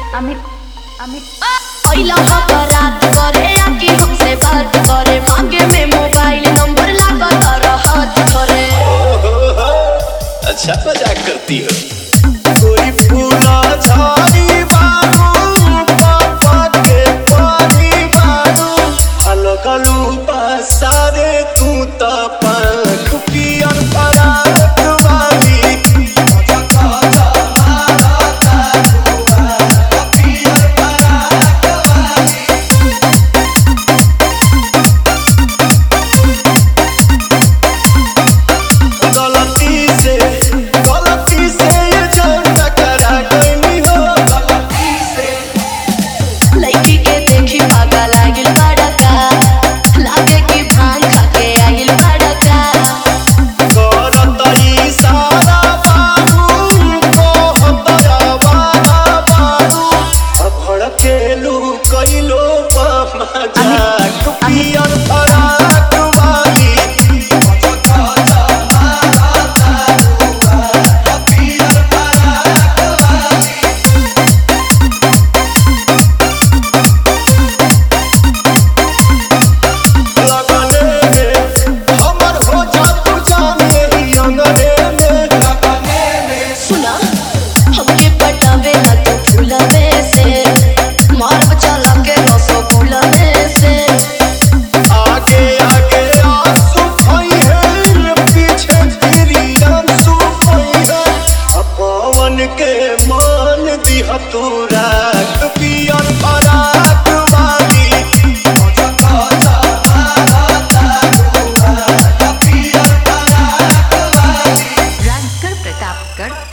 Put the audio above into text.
अमित अमित पहिला रात करे आके हमसे बात करे मांगे में मोबाइल नंबर लगा तारा हाथ करे। अच्छा मजाक करती हो। कोई फूला झाड़ी बारू पापा के पानी बारू अलग अलू सारे तू तो पंख पियर परात वाली के मान दिया तू रात पियर परात वाली राजगढ़ प्रतापगढ़।